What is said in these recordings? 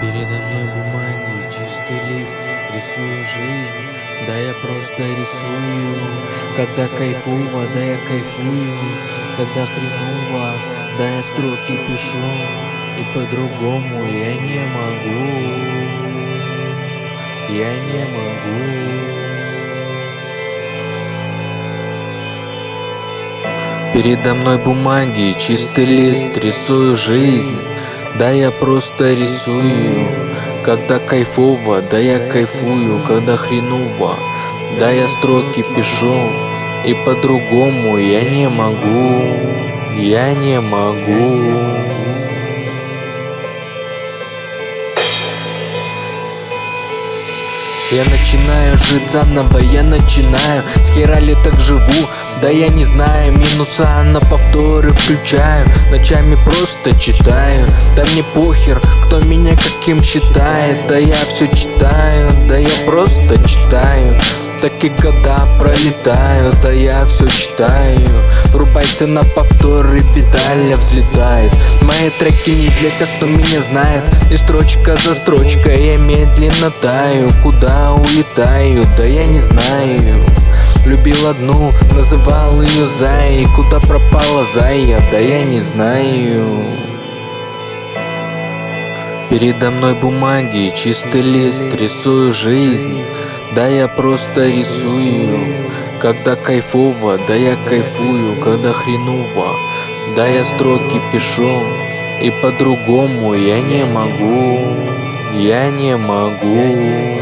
Передо мной бумаги, чистый лист, рисую жизнь, да я просто рисую. Когда кайфово, да я кайфую. Когда хреново, да я строки пишу. И по-другому я не могу. Я не могу. Передо мной бумаги, чистый лист, рисую жизнь, да я просто рисую. Когда кайфово, да я кайфую. Когда хреново, да я строки пишу. И по-другому я не могу. Я не могу. Я начинаю жить заново, я начинаю. С хера ли так живу, да я не знаю. Минуса на повторы включаю. Ночами просто читаю. Да мне похер, кто меня каким считает. Да я все читаю, да я просто читаю. Так и года пролетают, а я все читаю. Врубайте на повторы, педаль взлетает. Мои треки не для тех, кто меня знает. И строчка за строчкой я медленно таю. Куда улетаю, да я не знаю. Любил одну, называл ее Зай. Куда пропала Зая, да я не знаю. Передо мной бумаги, чистый лист, рисую жизнь, да я просто рисую. Когда кайфово, да я кайфую. Когда хреново, да я строки пишу. И по-другому я не могу. Я не могу.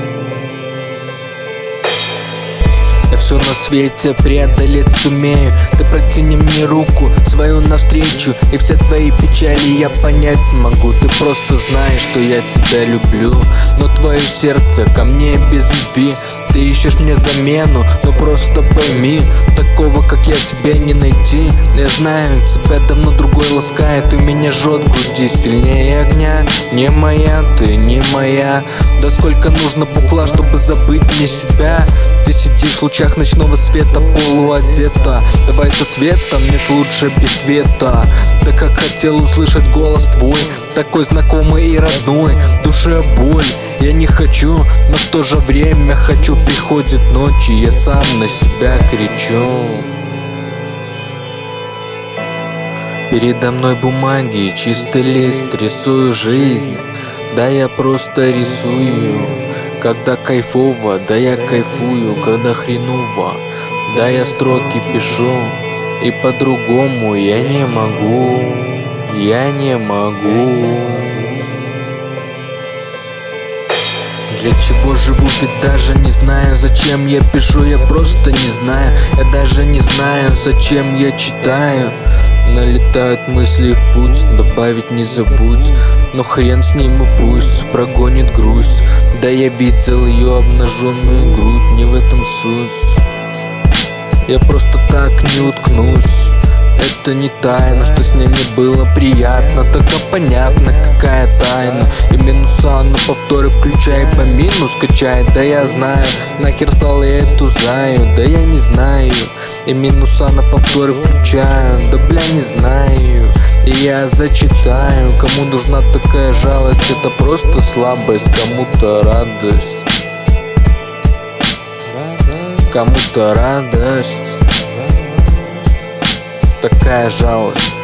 Я все на свете преодолеть сумею. Ты протяни мне руку свою навстречу, и все твои печали я понять смогу. Ты просто знаешь, что я тебя люблю, но твое сердце ко мне без любви. Ты ищешь мне замену, но просто пойми, такого как я тебя не найти. Я знаю, тебя давно другой ласкает, и меня жжет в груди сильнее огня. Не моя, ты не моя. Да сколько нужно бухла, чтобы забыть мне себя. Ты сидишь в лучах ночного света, полуодета. Давай со светом, нет лучше без света. Да как хотел услышать голос твой, такой знакомый и родной. В душе боль, я не хочу, но в то же время хочу. Приходит ночь, и я сам на себя кричу. Передо мной бумаги, чистый лист, рисую жизнь, да я просто рисую. Когда кайфово, да я кайфую. Когда хреново, да я строки пишу. И по-другому я не могу. Я не могу. Для чего живу, ведь даже не знаю. Зачем я пишу, я просто не знаю. Я даже не знаю, зачем я читаю. Налетают мысли в путь, добавить не забудь. Но хрен с ним и пусть прогонит грусть. Да я видел ее обнаженную грудь, не в этом суть. Я просто так не уткнусь. Это не тайна, что с ней мне было приятно. Тогда понятно, какая тайна. И минуса на повторы включай, по минус качает. Да я знаю, нахер стал я эту Заю. Да я не знаю. И минуса на повторы включаю. Да бля не знаю. И я зачитаю. Кому нужна такая жалость, это просто слабость. Кому-то радость. Кому-то радость. Такая жалость.